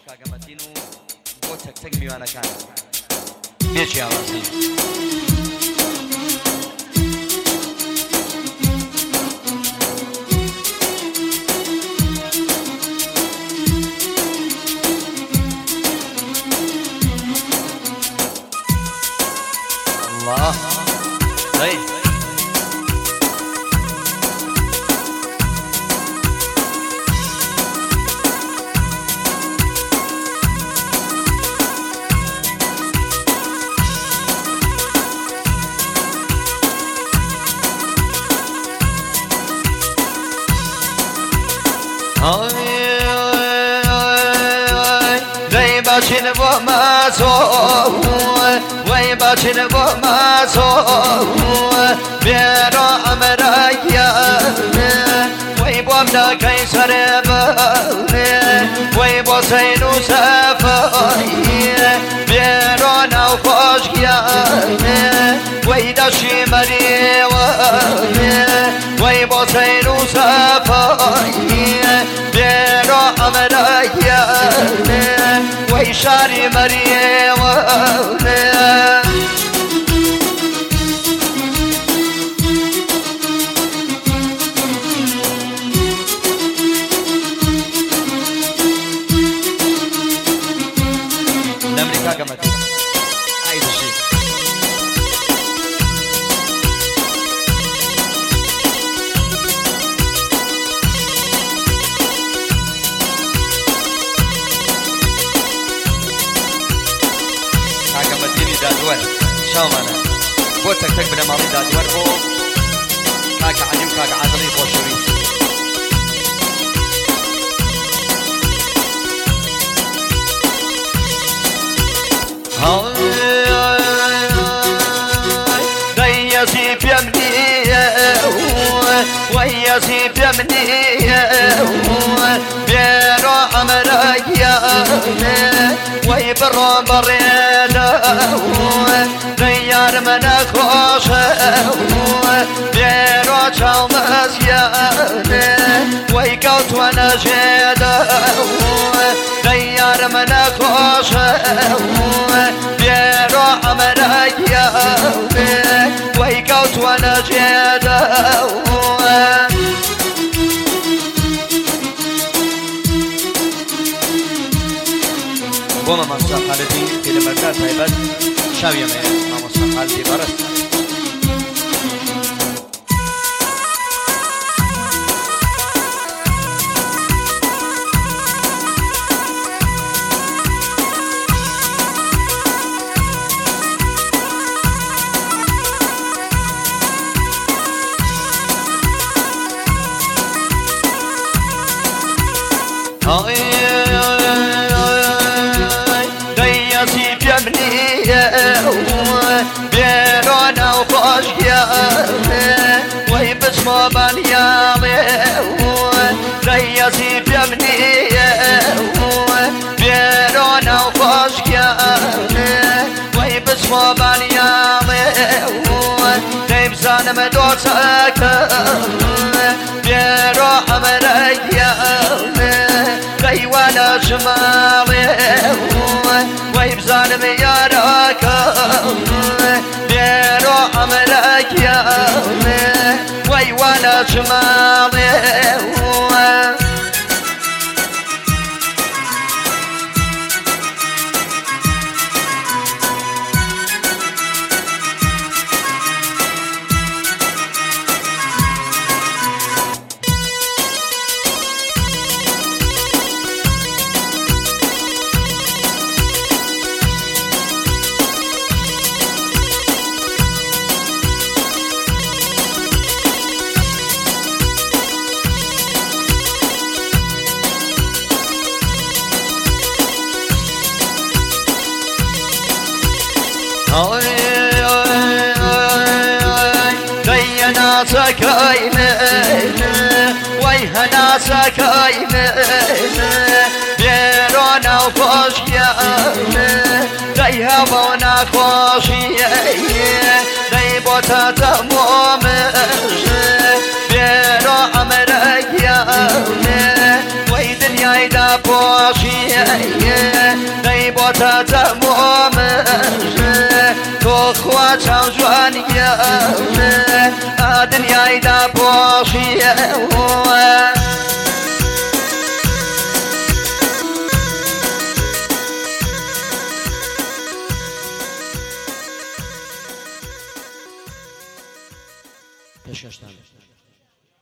کاگەمەتین و بۆ چەکچەک میوانەکان بێکی ئاوازی الله هی بچین با مازو وای بچین با مازو بیارو امریا وای بام دا کیسر باره وای با سینو سفایی بیارو نو خوشگیا وای داشی مریوه وای با سینو سفایی بیارو امریا وای شاری مریوه لأمريكا قامت عايز الشيء قامتيني دادوان شو مانا بوتك تقبل ماضي دادوان هو كاك عدي وكاك عدلي خوشوي وياسي بيمنيه وياسي بيمنيه بيرو عمريا ويبرو بريده ديار من خوشه بيرو شاو مزيانه ويقوت ونجده ديار من خوشه بيرو عمريا ويقوت ونجده بوما مصطفى خالدي في المركز هيبت شاوية مع مصطفى خالدي برس دياسي بيمنيه بيرونا وخوشيا ويبسمو بنيامي دياسي بيمنيه بيرونا وخوشيا ويبسمو بنيامي ديبزان مدوسك بيرو عمريا وانا شمالي ويبزان مياراك بيرو عمرك يا وي وانا شمالي دينا سكاينه ويهنا سكاينه بيرونا وخوشيا ديها بونا خوشيا دي بوتا تمومش بيرو عمريا وي دنيا دا بو باشی غیبت تمام تو خوا چاو جوانیه دنیای دا باشی پیشکش